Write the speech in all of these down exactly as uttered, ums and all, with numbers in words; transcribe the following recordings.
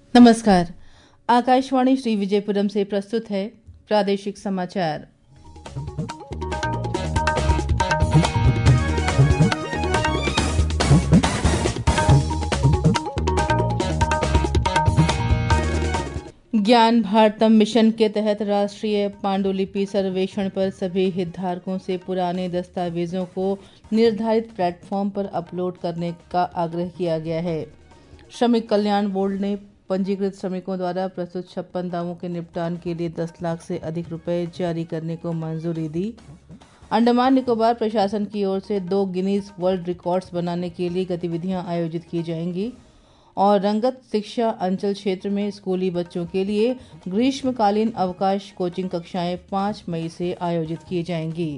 नमस्कार। आकाशवाणी श्री विजयपुरम से प्रस्तुत है प्रादेशिक समाचार। ज्ञान भारतम मिशन के तहत राष्ट्रीय पांडुलिपि सर्वेक्षण पर सभी हितधारकों से पुराने दस्तावेजों को निर्धारित प्लेटफॉर्म पर अपलोड करने का आग्रह किया गया है। श्रमिक कल्याण बोर्ड ने पंजीकृत श्रमिकों द्वारा प्रस्तुत छप्पन दावों के निपटान के लिए दस लाख से अधिक रुपए जारी करने को मंजूरी दी। अंडमान निकोबार प्रशासन की ओर से दो गिनीज वर्ल्ड रिकॉर्ड्स बनाने के लिए गतिविधियां आयोजित की जाएंगी और रंगत शिक्षा अंचल क्षेत्र में स्कूली बच्चों के लिए ग्रीष्मकालीन अवकाश कोचिंग कक्षाएं पाँच मई से आयोजित की जाएंगी।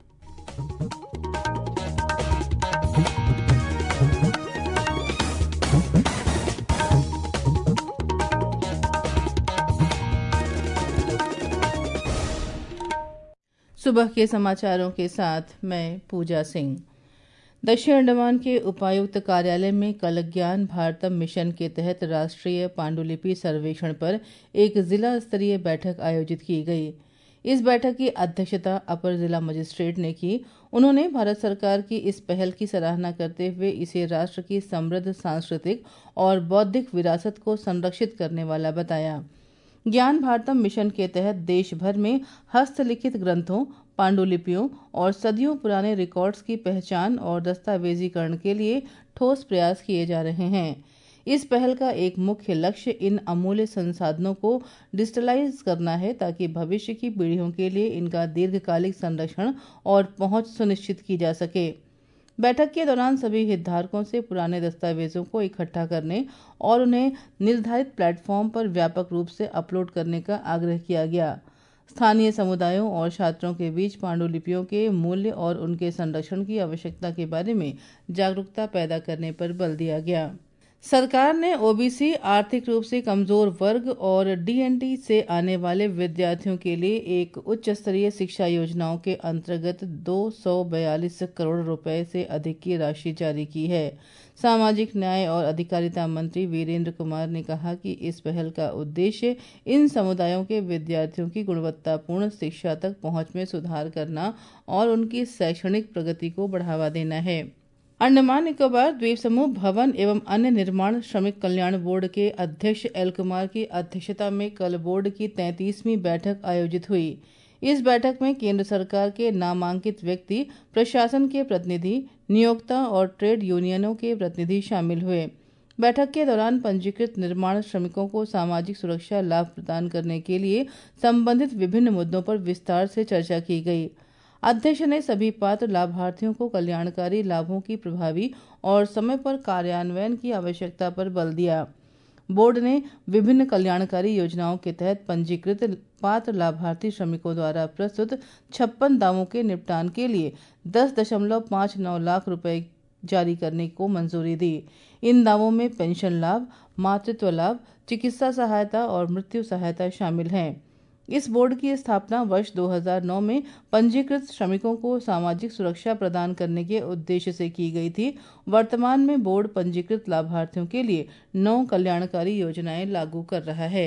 सुबह के समाचारों के साथ मैं पूजा सिंह। दक्षिण अंडमान के उपायुक्त कार्यालय में कल ज्ञान भारतम मिशन के तहत राष्ट्रीय पांडुलिपि सर्वेक्षण पर एक जिला स्तरीय बैठक आयोजित की गई। इस बैठक की अध्यक्षता अपर जिला मजिस्ट्रेट ने की। उन्होंने भारत सरकार की इस पहल की सराहना करते हुए इसे राष्ट्र की समृद्ध सांस्कृतिक और बौद्धिक विरासत को संरक्षित करने वाला बताया। ज्ञान भारतम मिशन के तहत देश भर में हस्तलिखित ग्रंथों, पांडुलिपियों और सदियों पुराने रिकॉर्ड्स की पहचान और दस्तावेजीकरण के लिए ठोस प्रयास किए जा रहे हैं। इस पहल का एक मुख्य लक्ष्य इन अमूल्य संसाधनों को डिजिटलाइज करना है ताकि भविष्य की पीढ़ियों के लिए इनका दीर्घकालिक संरक्षण और पहुंच सुनिश्चित की जा सके। बैठक के दौरान सभी हितधारकों से पुराने दस्तावेजों को इकट्ठा करने और उन्हें निर्धारित प्लेटफॉर्म पर व्यापक रूप से अपलोड करने का आग्रह किया गया। स्थानीय समुदायों और छात्रों के बीच पांडुलिपियों के मूल्य और उनके संरक्षण की आवश्यकता के बारे में जागरूकता पैदा करने पर बल दिया गया। सरकार ने ओबीसी, आर्थिक रूप से कमजोर वर्ग और डीएनटी से आने वाले विद्यार्थियों के लिए एक उच्च स्तरीय शिक्षा योजनाओं के अंतर्गत दो सौ बयालीस करोड़ रुपए से अधिक की राशि जारी की है। सामाजिक न्याय और अधिकारिता मंत्री वीरेंद्र कुमार ने कहा कि इस पहल का उद्देश्य इन समुदायों के विद्यार्थियों की गुणवत्तापूर्ण शिक्षा तक पहुंच में सुधार करना और उनकी शैक्षणिक प्रगति को बढ़ावा देना है। अंडमान निकोबार द्वीप समूह भवन एवं अन्य निर्माण श्रमिक कल्याण बोर्ड के अध्यक्ष एल कुमार की अध्यक्षता में कल बोर्ड की तैंतीसवीं बैठक आयोजित हुई। इस बैठक में केंद्र सरकार के नामांकित व्यक्ति, प्रशासन के प्रतिनिधि, नियोक्ता और ट्रेड यूनियनों के प्रतिनिधि शामिल हुए। बैठक के दौरान पंजीकृत निर्माण श्रमिकों को सामाजिक सुरक्षा लाभ प्रदान करने के लिए संबंधित विभिन्न मुद्दों पर विस्तार से चर्चा की गई। अध्यक्ष ने सभी पात्र लाभार्थियों को कल्याणकारी लाभों की प्रभावी और समय पर कार्यान्वयन की आवश्यकता पर बल दिया। बोर्ड ने विभिन्न कल्याणकारी योजनाओं के तहत पंजीकृत पात्र लाभार्थी श्रमिकों द्वारा प्रस्तुत छप्पन दावों के निपटान के लिए दस दशमलव पाँच नौ लाख रुपए जारी करने को मंजूरी दी। इन दावों में पेंशन लाभ, मातृत्व लाभ, चिकित्सा सहायता और मृत्यु सहायता शामिल हैं। इस बोर्ड की स्थापना वर्ष दो हज़ार नौ में पंजीकृत श्रमिकों को सामाजिक सुरक्षा प्रदान करने के उद्देश्य से की गई थी। वर्तमान में बोर्ड पंजीकृत लाभार्थियों के लिए नौ कल्याणकारी योजनाएं लागू कर रहा है।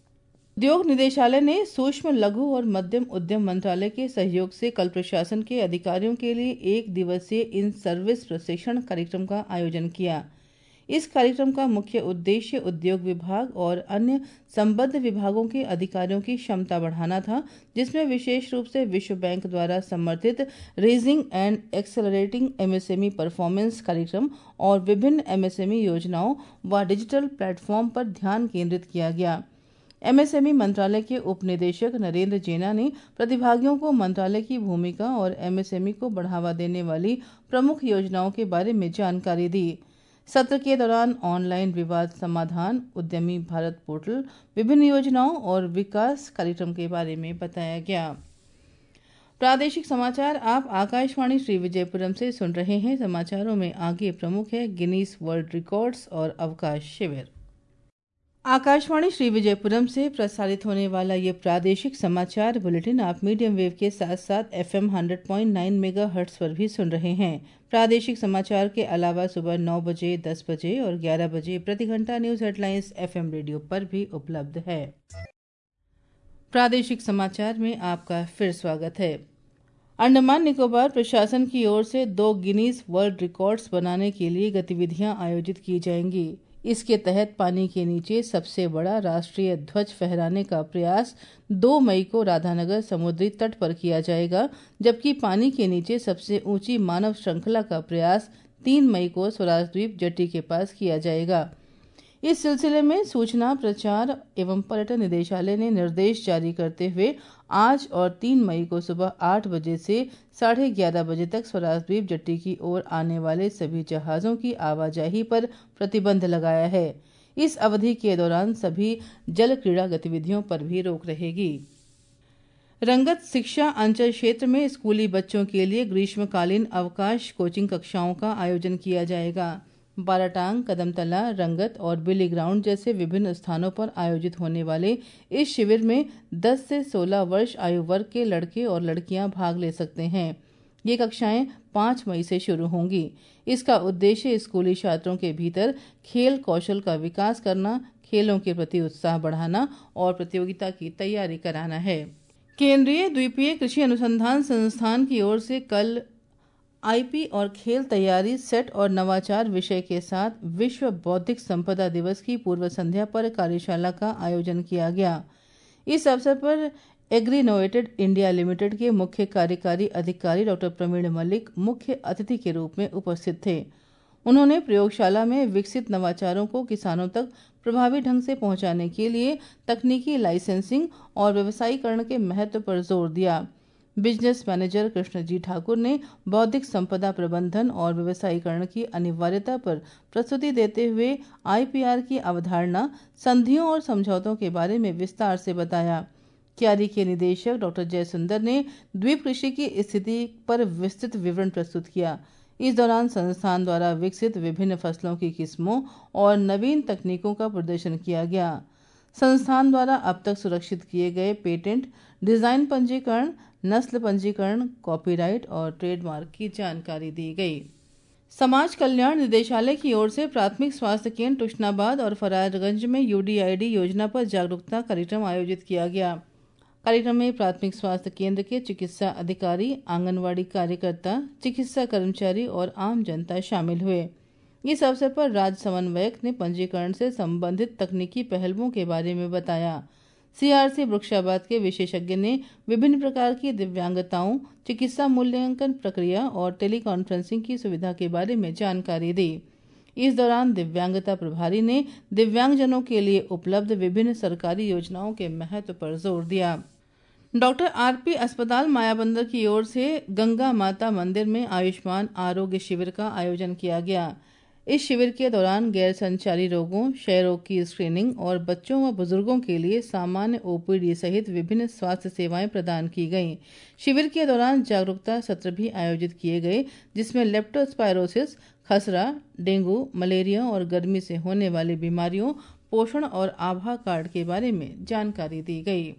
उद्योग निदेशालय ने सूक्ष्म, लघु और मध्यम उद्यम मंत्रालय के सहयोग से कल प्रशासन के अधिकारियों के लिए एक दिवसीय इन सर्विस प्रशिक्षण कार्यक्रम का आयोजन किया। इस कार्यक्रम का मुख्य उद्देश्य उद्योग विभाग और अन्य संबद्ध विभागों के अधिकारियों की क्षमता बढ़ाना था, जिसमें विशेष रूप से विश्व बैंक द्वारा समर्थित raising and accelerating MSME performance कार्यक्रम और विभिन्न एमएसएमई योजनाओं व डिजिटल प्लेटफॉर्म पर ध्यान केंद्रित किया गया। एमएसएमई मंत्रालय के उप निदेशक नरेंद्र जेना ने प्रतिभागियों को मंत्रालय की भूमिका और एमएसएमई को बढ़ावा देने वाली प्रमुख योजनाओं के बारे में जानकारी दी। सत्र के दौरान ऑनलाइन विवाद समाधान, उद्यमी भारत पोर्टल, विभिन्न योजनाओं और विकास कार्यक्रम के बारे में बताया गया। प्रादेशिक समाचार आप आकाशवाणी श्री विजयपुरम से सुन रहे हैं। समाचारों में आगे प्रमुख है गिनीज वर्ल्ड रिकॉर्ड्स और अवकाश शिविर। आकाशवाणी श्री विजयपुरम से प्रसारित होने वाला ये प्रादेशिक समाचार बुलेटिन आप मीडियम वेव के साथ साथ FM hundred point nine megahertz पर भी सुन रहे हैं। प्रादेशिक समाचार के अलावा सुबह नौ बजे, दस बजे और ग्यारह बजे प्रति घंटा न्यूज हेडलाइंस एफएम रेडियो पर भी उपलब्ध है। प्रादेशिक समाचार में आपका फिर स्वागत है। अंडमान निकोबार प्रशासन की ओर से दो गिनीज वर्ल्ड रिकॉर्ड्स बनाने के लिए गतिविधियां आयोजित की जाएंगी। इसके तहत पानी के नीचे सबसे बड़ा राष्ट्रीय ध्वज फहराने का प्रयास दो मई को राधानगर समुद्री तट पर किया जाएगा, जबकि पानी के नीचे सबसे ऊंची मानव श्रृंखला का प्रयास तीन मई को स्वराज द्वीप जेट्टी के पास किया जाएगा। इस सिलसिले में सूचना, प्रचार एवं पर्यटन निदेशालय ने निर्देश जारी करते हुए आज और तीन मई को सुबह आठ बजे से साढ़े ग्यारह बजे तक स्वराज द्वीप जेट्टी की ओर आने वाले सभी जहाजों की आवाजाही पर प्रतिबंध लगाया है। इस अवधि के दौरान सभी जल क्रीड़ा गतिविधियों पर भी रोक रहेगी। रंगत शिक्षा अंचल क्षेत्र में स्कूली बच्चों के लिए ग्रीष्मकालीन अवकाश कोचिंग कक्षाओं का आयोजन किया जाएगा। बाराटांग, कदमतला, रंगत और बिली ग्राउंड जैसे विभिन्न स्थानों पर आयोजित होने वाले इस शिविर में दस से सोलह वर्ष आयु वर्ग के लड़के और लड़कियां भाग ले सकते हैं। ये कक्षाएं पाँच मई से शुरू होंगी। इसका उद्देश्य स्कूली छात्रों के भीतर खेल कौशल का विकास करना, खेलों के प्रति उत्साह बढ़ाना और प्रतियोगिता की तैयारी कराना है। केंद्रीय द्वीपीय कृषि अनुसंधान संस्थान की ओर से कल आईपी और खेल तैयारी सेट और नवाचार विषय के साथ विश्व बौद्धिक संपदा दिवस की पूर्व संध्या पर कार्यशाला का आयोजन किया गया। इस अवसर पर एग्रीनोवेटेड इंडिया लिमिटेड के मुख्य कार्यकारी अधिकारी डॉक्टर प्रवीण मलिक मुख्य अतिथि के रूप में उपस्थित थे। उन्होंने प्रयोगशाला में विकसित नवाचारों को किसानों तक प्रभावी ढंग से पहुंचाने के लिए तकनीकी लाइसेंसिंग और व्यवसायीकरण के महत्व पर जोर दिया। बिजनेस मैनेजर कृष्णजी ठाकुर ने बौद्धिक संपदा प्रबंधन और व्यवसायीकरण की अनिवार्यता पर प्रस्तुति देते हुए आईपीआर की अवधारणा, संधियों और समझौतों के बारे में विस्तार से बताया। क्यारी के निदेशक डॉक्टर जयसुंदर ने द्वीप कृषि की स्थिति पर विस्तृत विवरण प्रस्तुत किया। इस दौरान संस्थान द्वारा विकसित विभिन्न फसलों की किस्मों और नवीन तकनीकों का प्रदर्शन किया गया। संस्थान द्वारा अब तक सुरक्षित किए गए पेटेंट, डिजाइन पंजीकरण, नस्ल पंजीकरण, कॉपीराइट और ट्रेडमार्क की जानकारी दी गई। समाज कल्याण निदेशालय की ओर से प्राथमिक स्वास्थ्य केंद्र तुष्नाबाद और फरारगंज में यूडीआईडी योजना पर जागरूकता कार्यक्रम आयोजित किया गया। कार्यक्रम में प्राथमिक स्वास्थ्य केंद्र के चिकित्सा अधिकारी, आंगनवाड़ी कार्यकर्ता, चिकित्सा कर्मचारी और आम जनता शामिल हुए। इस अवसर पर राज्य समन्वयक ने पंजीकरण से संबंधित तकनीकी पहलुओं के बारे में बताया। सीआरसी वृक्षाबाद के विशेषज्ञ ने विभिन्न प्रकार की दिव्यांगताओं, चिकित्सा मूल्यांकन प्रक्रिया और टेलीकॉन्फ्रेंसिंग की सुविधा के बारे में जानकारी दी। इस दौरान दिव्यांगता प्रभारी ने दिव्यांगजनों के लिए उपलब्ध विभिन्न सरकारी योजनाओं के महत्व पर जोर दिया। डॉक्टर आरपी अस्पताल मायाबंदर की ओर से गंगा माता मंदिर में आयुष्मान आरोग्य शिविर का आयोजन किया गया। इस शिविर के दौरान गैर संचारी रोगों, क्षय रोग की स्क्रीनिंग और बच्चों व बुजुर्गों के लिए सामान्य ओपीडी सहित विभिन्न स्वास्थ्य सेवाएं प्रदान की गईं। शिविर के दौरान जागरूकता सत्र भी आयोजित किए गए, जिसमें लेप्टोस्पायरोसिस, खसरा, डेंगू, मलेरिया और गर्मी से होने वाली बीमारियों, पोषण और आभा कार्ड के बारे में जानकारी दी गई।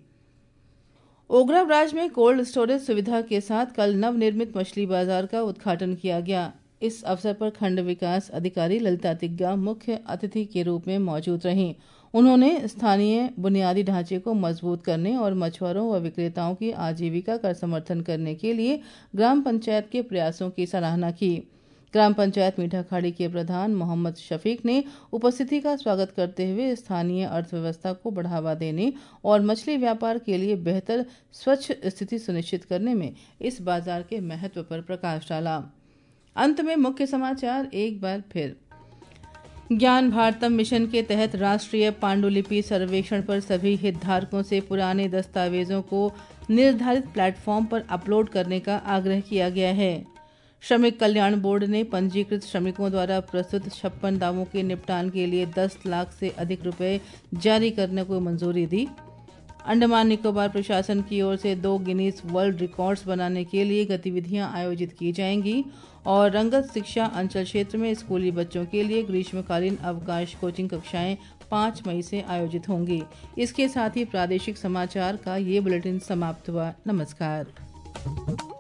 ओगरा ब्राज में कोल्ड स्टोरेज सुविधा के साथ कल नवनिर्मित मछली बाजार का उद्घाटन किया गया। इस अवसर पर खंड विकास अधिकारी ललिता तिग्गा मुख्य अतिथि के रूप में मौजूद रहीं। उन्होंने स्थानीय बुनियादी ढांचे को मजबूत करने और मछुआरों व विक्रेताओं की आजीविका का समर्थन करने के लिए ग्राम पंचायत के प्रयासों की सराहना की। ग्राम पंचायत मीठाखाड़ी के प्रधान मोहम्मद शफीक ने उपस्थिति का स्वागत करते हुए स्थानीय अर्थव्यवस्था को बढ़ावा देने और मछली व्यापार के लिए बेहतर स्वच्छ स्थिति सुनिश्चित करने में इस बाजार के महत्व पर प्रकाश डाला। अंत में मुख्य समाचार एक बार फिर। ज्ञान भारतम मिशन के तहत राष्ट्रीय पांडुलिपि सर्वेक्षण पर सभी हितधारकों से पुराने दस्तावेजों को निर्धारित प्लेटफॉर्म पर अपलोड करने का आग्रह किया गया है। श्रमिक कल्याण बोर्ड ने पंजीकृत श्रमिकों द्वारा प्रस्तुत छप्पन दावों के निपटान के लिए दस लाख से अधिक रुपए जारी करने को मंजूरी दी। अंडमान निकोबार प्रशासन की ओर से दो गिनीज वर्ल्ड रिकॉर्ड्स बनाने के लिए गतिविधियां आयोजित की जाएंगी और रंगत शिक्षा अंचल क्षेत्र में स्कूली बच्चों के लिए ग्रीष्मकालीन अवकाश कोचिंग कक्षाएं पाँच मई से आयोजित होंगी। इसके साथ ही प्रादेशिक समाचार का ये बुलेटिन समाप्त हुआ। नमस्कार।